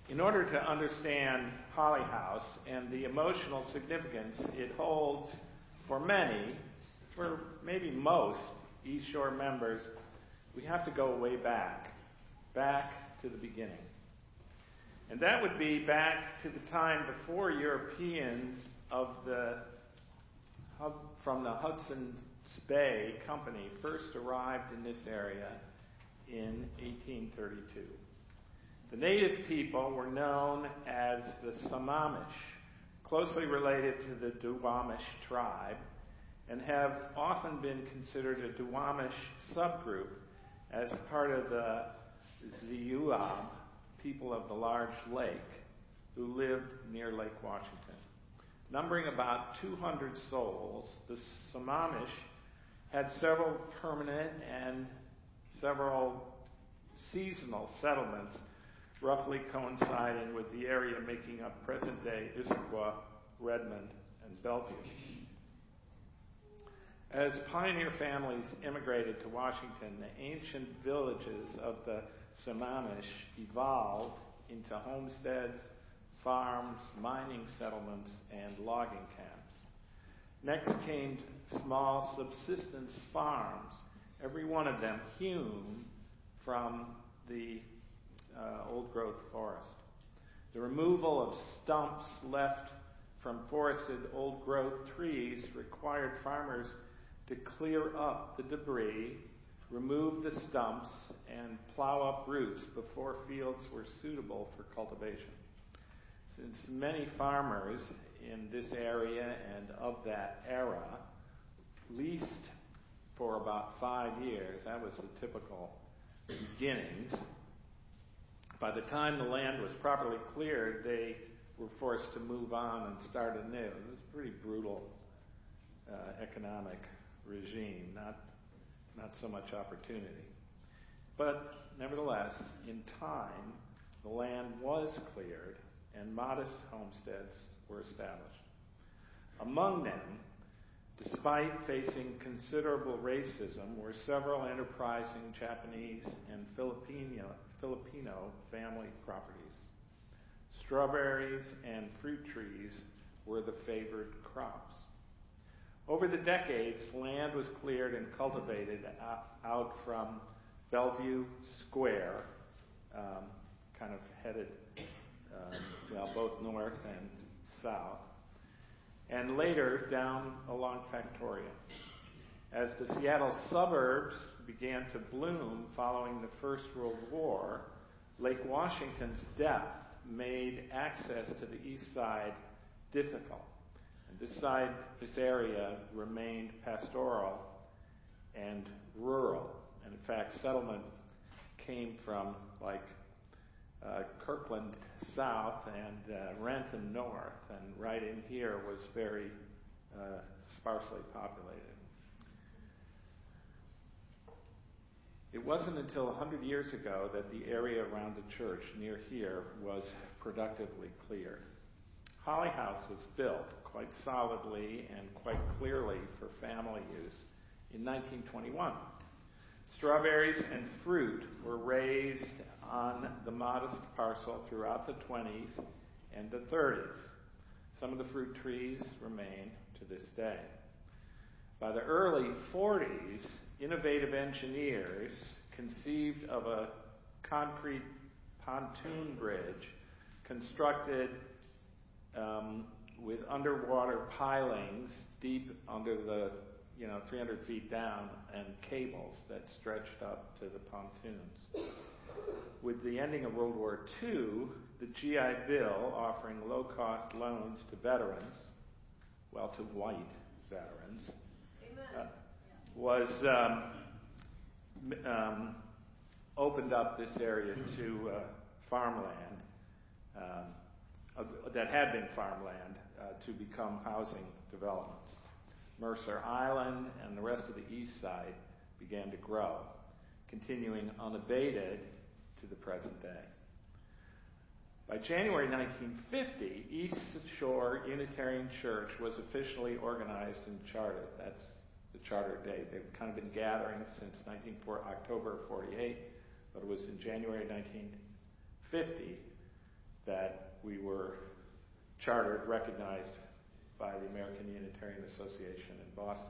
In order to understand Holly House and the emotional significance it holds for many, for maybe most East Shore members, we have to go way back to the beginning. And that would be back to the time before Europeans from the Hudson's Bay Company first arrived in this area in 1832. The native people were known as the Sammamish, closely related to the Duwamish tribe, and have often been considered a Duwamish subgroup as part of the Ziyuab, people of the large lake, who lived near Lake Washington. Numbering about 200 souls, the Sammamish had several permanent and several seasonal settlements, roughly coinciding with the area making up present-day Issaquah, Redmond, and Bellevue. As pioneer families immigrated to Washington, the ancient villages of the Sammamish evolved into homesteads, farms, mining settlements, and logging camps. Next came small subsistence farms, every one of them hewn from the old-growth forest. The removal of stumps left from forested old-growth trees required farmers to clear up the debris, remove the stumps, and plow up roots before fields were suitable for cultivation. Since many farmers in this area and of that era leased for about 5 years, that was the typical beginnings. By the time the land was properly cleared, they were forced to move on and start anew. It was a pretty brutal economic regime, not so much opportunity. But nevertheless, in time, the land was cleared and modest homesteads were established. Among them, despite facing considerable racism, were several enterprising Japanese and Filipino family properties. Strawberries and fruit trees were the favored crops. Over the decades, land was cleared and cultivated out from Bellevue Square, kind of headed both north and south, and later down along Factoria. As the Seattle suburbs began to bloom following the First World War, Lake Washington's depth made access to the east side difficult. And this area remained pastoral and rural. And in fact, settlement came from Kirkland south and Renton north, and right in here was very sparsely populated. It wasn't until 100 years ago that the area around the church near here was productively cleared. Holly House was built quite solidly and quite clearly for family use in 1921. Strawberries and fruit were raised on the modest parcel throughout the 20s and the 30s. Some of the fruit trees remain to this day. By the early 40s, innovative engineers conceived of a concrete pontoon bridge constructed with underwater pilings deep under the 300 feet down and cables that stretched up to the pontoons. With the ending of World War II, the GI Bill offering low-cost loans to veterans, to white veterans, was opened up this area to farmland that had been farmland to become housing developments. Mercer Island and the rest of the east side began to grow, continuing unabated to the present day. By January 1950, East Shore Unitarian Church was officially organized and chartered. That's the charter date. They've kind of been gathering since October of 48, but it was in January 1950 that we were chartered, recognized by the American Unitarian Association in Boston.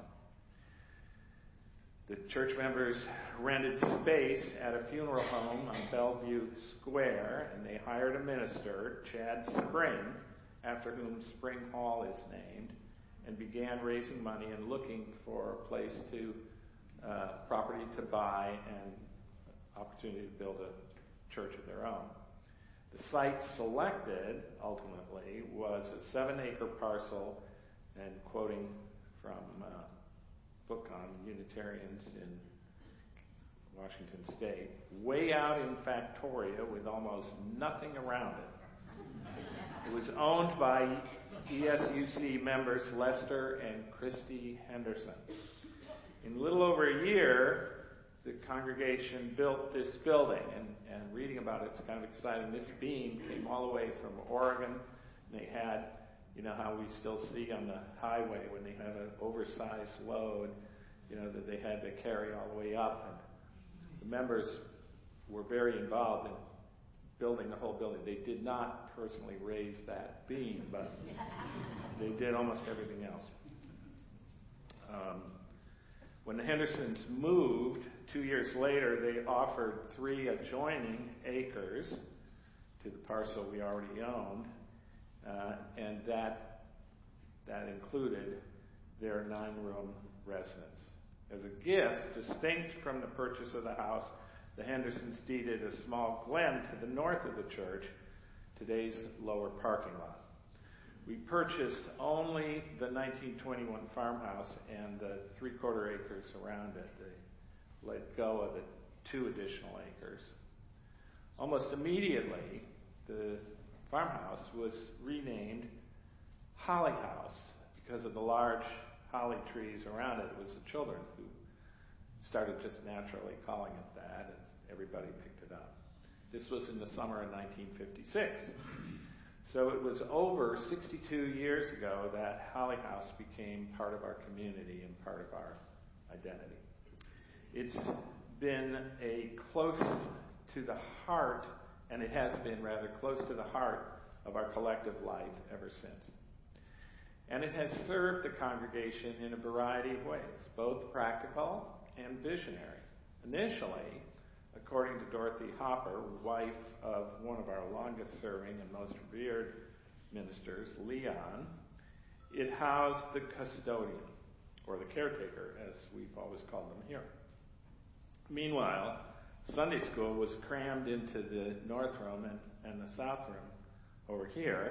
The church members rented space at a funeral home on Bellevue Square, and they hired a minister, Chad Spring, after whom Spring Hall is named, and began raising money and looking for a place to, property to buy and opportunity to build a church of their own. The site selected, ultimately, was a 7-acre parcel, and quoting from book on Unitarians in Washington State, way out in Factoria with almost nothing around it. It was owned by ESUC members Lester and Christy Henderson. In a little over a year, the congregation built this building, and reading about it, it's kind of exciting. This beam came all the way from Oregon. They had, you know how we still see on the highway when they have an oversized load, you know, that they had to carry all the way up. And the members were very involved in building the whole building. They did not personally raise that beam, but they did almost everything else. When the Hendersons moved, 2 years later, they offered 3 adjoining acres to the parcel we already owned, and that included their 9-room residence. As a gift, distinct from the purchase of the house, the Hendersons deeded a small glen to the north of the church, today's lower parking lot. We purchased only the 1921 farmhouse and the 3/4 acres around it. They let go of the 2 additional acres. Almost immediately, the farmhouse was renamed Holly House because of the large holly trees around it. It was the children who started just naturally calling it that, and everybody picked it up. This was in the summer of 1956. So it was over 62 years ago that Holly House became part of our community and part of our identity. It's been close to the heart, and it has been rather close to the heart of our collective life ever since. And it has served the congregation in a variety of ways, both practical and visionary. Initially, according to Dorothy Hopper, wife of one of our longest-serving and most revered ministers, Leon, it housed the custodian, or the caretaker, as we've always called them here. Meanwhile, Sunday school was crammed into the north room and the south room over here,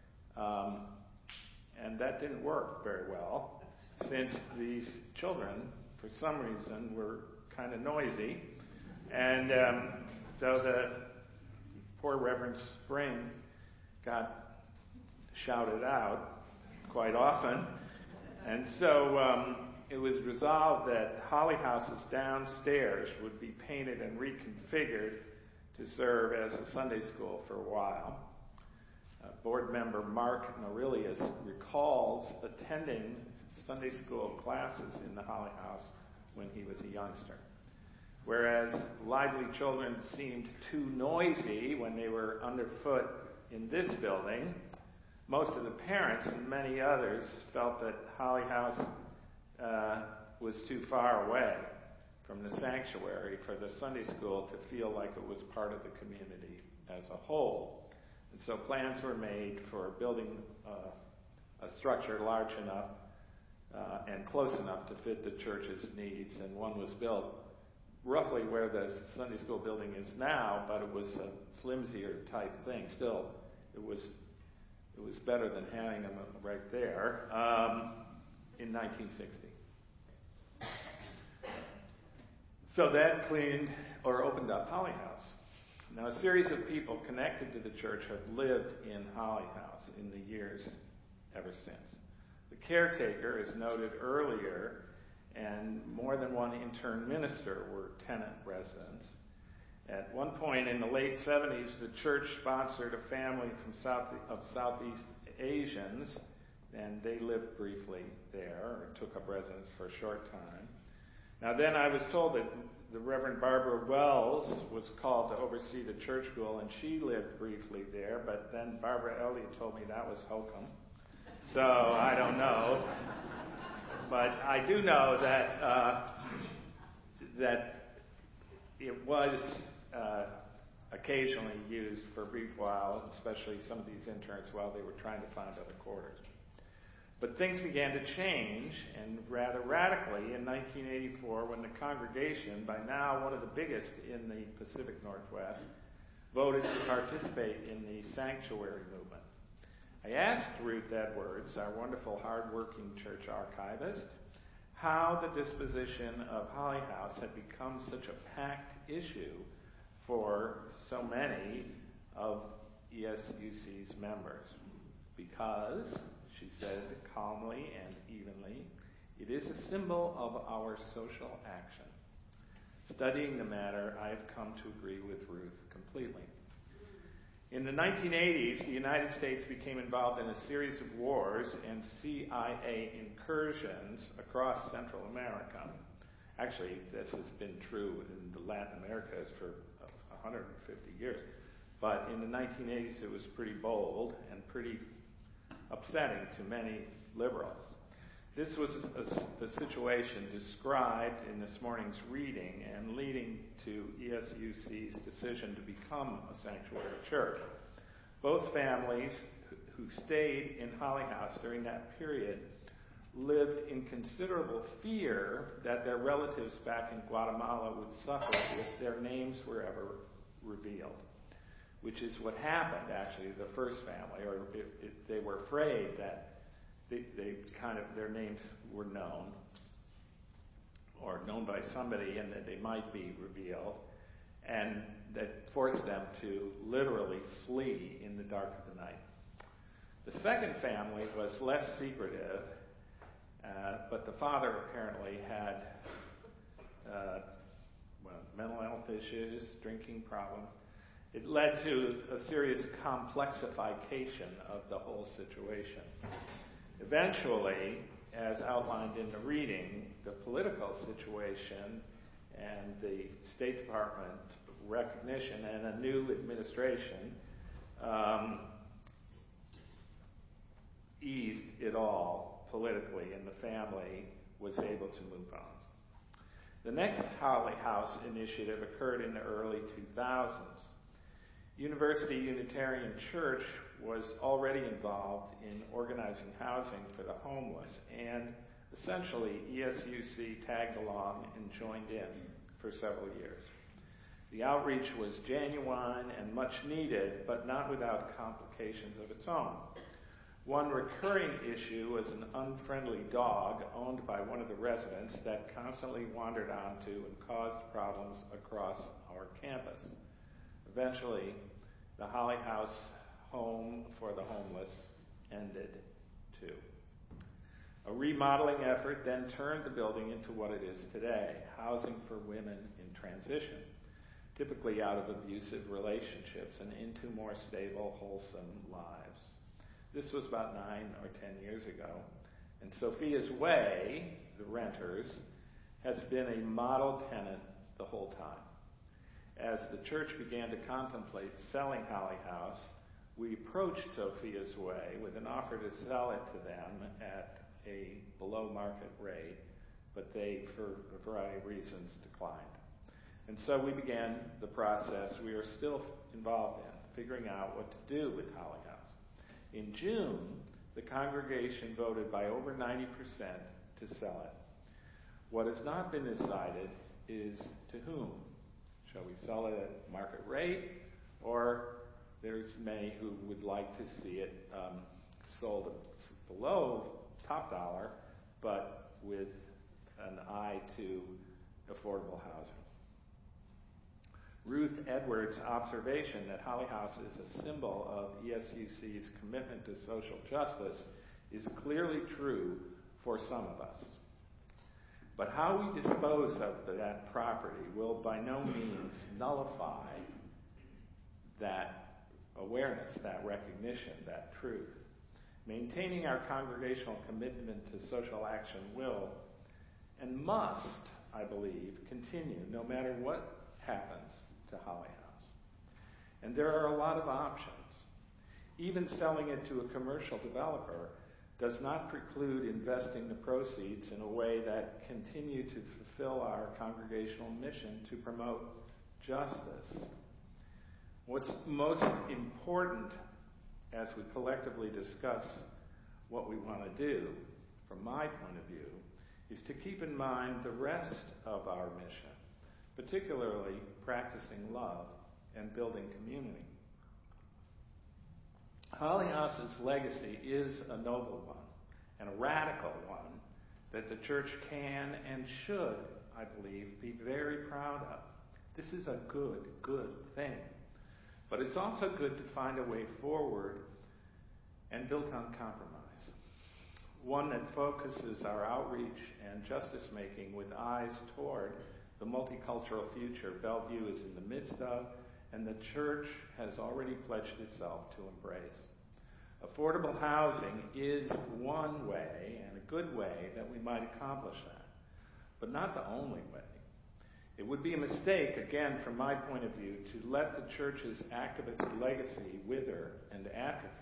and that didn't work very well, since these children, for some reason, were kind of noisy. And so the poor Reverend Spring got shouted out quite often. And so it was resolved that Holly House's downstairs would be painted and reconfigured to serve as a Sunday school for a while. Board member Mark Norilius recalls attending Sunday school classes in the Holly House when he was a youngster. Whereas lively children seemed too noisy when they were underfoot in this building, most of the parents and many others felt that Holly House was too far away from the sanctuary for the Sunday school to feel like it was part of the community as a whole. And so plans were made for building a structure large enough and close enough to fit the church's needs, and one was built roughly where the Sunday school building is now, but it was a flimsier type thing. Still, it was better than having them right there in 1960. So that opened up Holly House. Now, a series of people connected to the church have lived in Holly House in the years ever since. The caretaker, as noted earlier, and more than one intern minister were tenant residents. At one point in the late 70s, the church sponsored a family of Southeast Asians, and they lived briefly there, or took up residence for a short time. Now then I was told that the Reverend Barbara Wells was called to oversee the church school, and she lived briefly there, but then Barbara Elliott told me that was hokum. So I don't know. But I do know that that it was occasionally used for a brief while, especially some of these interns while they were trying to find other quarters. But things began to change, and rather radically, in 1984, when the congregation, by now one of the biggest in the Pacific Northwest, voted to participate in the sanctuary movement. I asked Ruth Edwards, our wonderful, hard-working church archivist, how the disposition of Holly House had become such a packed issue for so many of ESUC's members. Because, she said calmly and evenly, it is a symbol of our social action. Studying the matter, I have come to agree with Ruth completely. In the 1980s, the United States became involved in a series of wars and CIA incursions across Central America. Actually, this has been true in the Latin Americas for 150 years. But in the 1980s, it was pretty bold and pretty upsetting to many liberals. This was the situation described in this morning's reading and leading to ESUC's decision to become a sanctuary church. Both families who stayed in Holly House during that period lived in considerable fear that their relatives back in Guatemala would suffer if their names were ever revealed, which is what happened, actually, the first family, or if they were afraid that their names were known, or known by somebody, and that they might be revealed, and that forced them to literally flee in the dark of the night. The second family was less secretive, but the father apparently had mental health issues, drinking problems. It led to a serious complexification of the whole situation. Eventually, as outlined in the reading, the political situation and the State Department recognition and a new administration eased it all politically, and the family was able to move on. The next Holly House initiative occurred in the early 2000s. University Unitarian Church was already involved in organizing housing for the homeless, and essentially ESUC tagged along and joined in for several years. The outreach was genuine and much needed, but not without complications of its own. One recurring issue was an unfriendly dog owned by one of the residents that constantly wandered onto and caused problems across our campus. Eventually, the Holly House home for the homeless ended too. A remodeling effort then turned the building into what it is today, housing for women in transition, typically out of abusive relationships and into more stable, wholesome lives. This was about 9 or 10 years ago, and Sophia's Way, the renters, has been a model tenant the whole time. As the church began to contemplate selling Holly House, we approached Sophia's Way with an offer to sell it to them at a below-market rate, but they, for a variety of reasons, declined. And so we began the process we are still involved in, figuring out what to do with Holly House. In June, the congregation voted by over 90% to sell it. What has not been decided is to whom. Shall we sell it at market rate, or there's many who would like to see it sold below top dollar, but with an eye to affordable housing. Ruth Edwards' observation that Holly House is a symbol of ESUC's commitment to social justice is clearly true for some of us. But how we dispose of that property will by no means nullify that awareness, that recognition, that truth. Maintaining our congregational commitment to social action will and must I believe, continue no matter what happens to Holly House. And there are a lot of options. Even selling it to a commercial developer does not preclude investing the proceeds in a way that continue to fulfill our congregational mission to promote justice. What's most important as we collectively discuss what we want to do, from my point of view, is to keep in mind the rest of our mission, particularly practicing love and building community. Holly House's legacy is a noble one and a radical one that the church can and should, I believe, be very proud of. This is a good thing. But it's also good to find a way forward and built on compromise. One that focuses our outreach and justice making with eyes toward the multicultural future Bellevue is in the midst of, and the church has already pledged itself to embrace. Affordable housing is one way, and a good way, that we might accomplish that, but not the only way. It would be a mistake, again, from my point of view, to let the church's activist legacy wither and atrophy.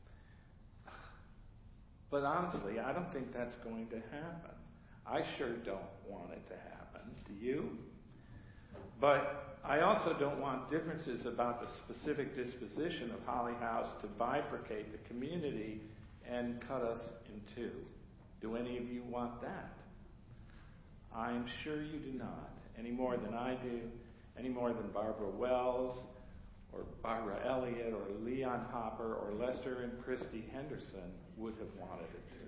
But honestly, I don't think that's going to happen. I sure don't want it to happen. Do you? But I also don't want differences about the specific disposition of Holly House to bifurcate the community and cut us in two. Do any of you want that? I'm sure you do not, any more than I do, any more than Barbara Wells, or Barbara Elliott, or Leon Hopper, or Lester and Christy Henderson would have wanted it to.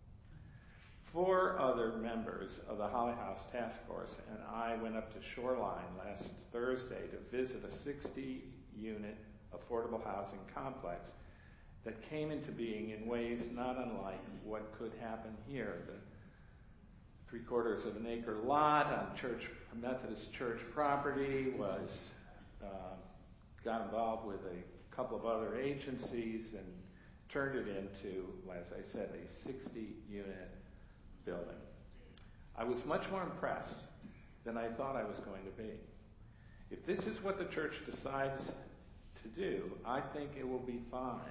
4 other members of the Holly House Task Force and I went up to Shoreline last Thursday to visit a 60-unit affordable housing complex that came into being in ways not unlike what could happen here. The 3/4 of an acre lot on Methodist church property was got involved with a couple of other agencies and turned it into, as I said, a 60-unit building. I was much more impressed than I thought I was going to be. If this is what the church decides to do, I think it will be fine.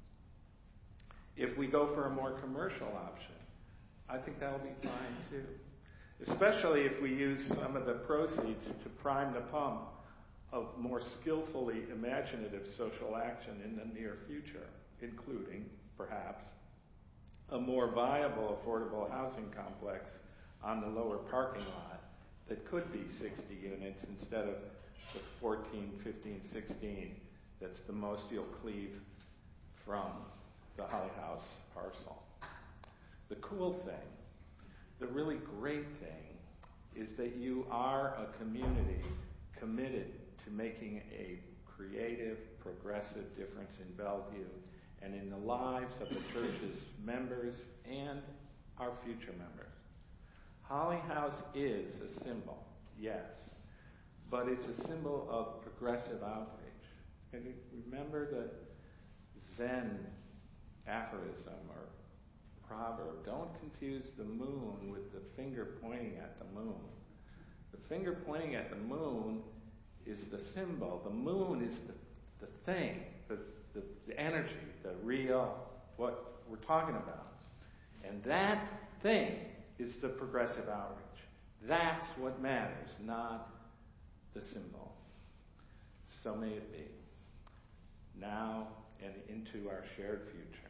If we go for a more commercial option, I think that will be fine too. Especially if we use some of the proceeds to prime the pump of more skillfully imaginative social action in the near future, including, perhaps, a more viable affordable housing complex on the lower parking lot that could be 60 units instead of the 14, 15, 16 that's the most you'll cleave from the Holly House parcel. The cool thing, the really great thing, is that you are a community committed to making a creative, progressive difference in Bellevue and in the lives of the church's members and our future members. Holly House is a symbol, yes, but it's a symbol of progressive outreach. And remember the Zen aphorism or proverb, don't confuse the moon with the finger pointing at the moon. The finger pointing at the moon is the symbol. The moon is the thing, the energy, the real, what we're talking about. And that thing is the progressive outreach. That's what matters, not the symbol. So may it be, now and into our shared future.